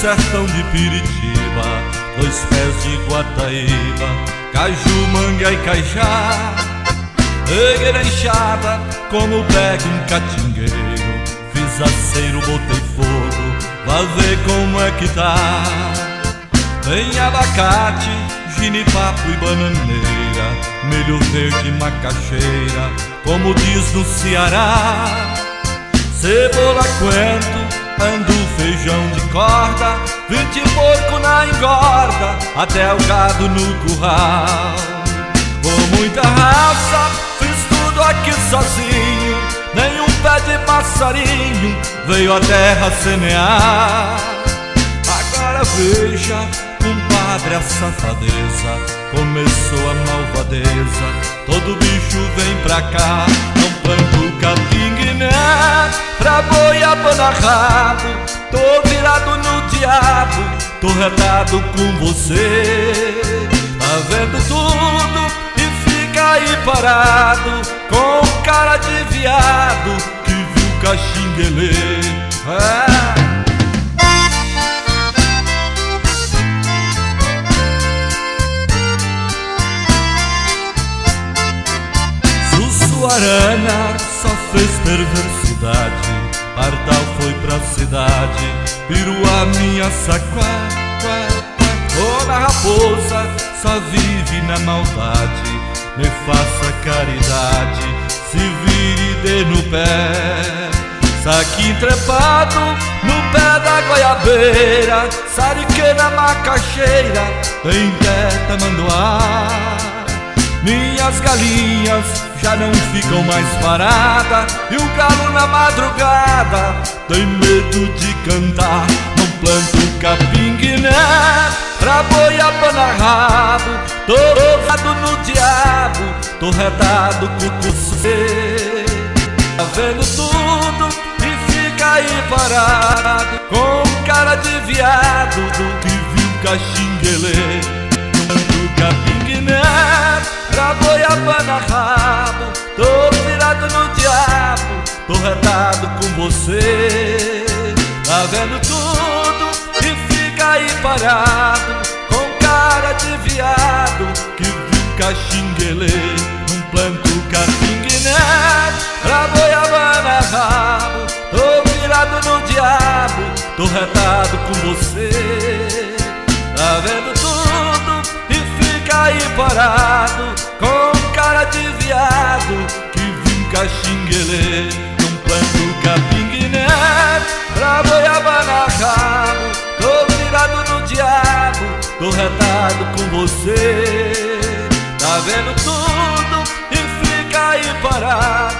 sertão de Piritiba, dois pés de Guataíba, caju, manga e caijá. Peguei na enxada como pega um catingueiro, fiz aceiro, botei fogo, vá ver como é que tá. Tem abacate, ginipapo e bananeira, milho verde e macaxeira, como diz no Ceará. Cebola, coentro, andu, feijão de corda, 20 porco na engorda, até o gado no curral. Com muita raça, fiz tudo aqui sozinho, nenhum pé de passarinho veio a terra semear. Agora veja, compadre, a safadeza, começou a malvadeza, todo bicho vem pra cá. Não planto capim-guiné pra boiabana rabo, tô virado no diabo, tô retado com você. Tá vendo tudo e fica aí parado, com cara de viado que viu caxinguelê. Sussuarana só fez perversidade, Pardal foi pra cidade, Piruá minha saquá, Dona Raposa só vive na maldade, me faça caridade, se vire e dê no pé. Saquinho trepado no pé da goiabeira, sariquê na macaxeira, tem teta mandoá. Minhas galinhas já não ficam mais paradas, e o galo na madrugada tem medo de cantar. Não planto capim-guiné pra boiabana rabo, tô retado no diabo, tô retado com você. Tá vendo tudo e fica aí parado, com cara de viado que viu caxinguelê. Não planto capim-guiné pra boiabana rabo, tô virado no diabo, tô retado com você. Tá vendo tudo e fica aí parado, com cara de viado que viu caxinguelê. Não planto capim-guiné pra boiabana rabo, tô virado no diabo, tô retado com você. Tá vendo tudo e fica aí parado, com cara de viado que viu caxinguelê. Não planto capim-guiné pra boiabana rabo, tô virado no diabo, tô retado com você. Tá vendo tudo e fica aí parado,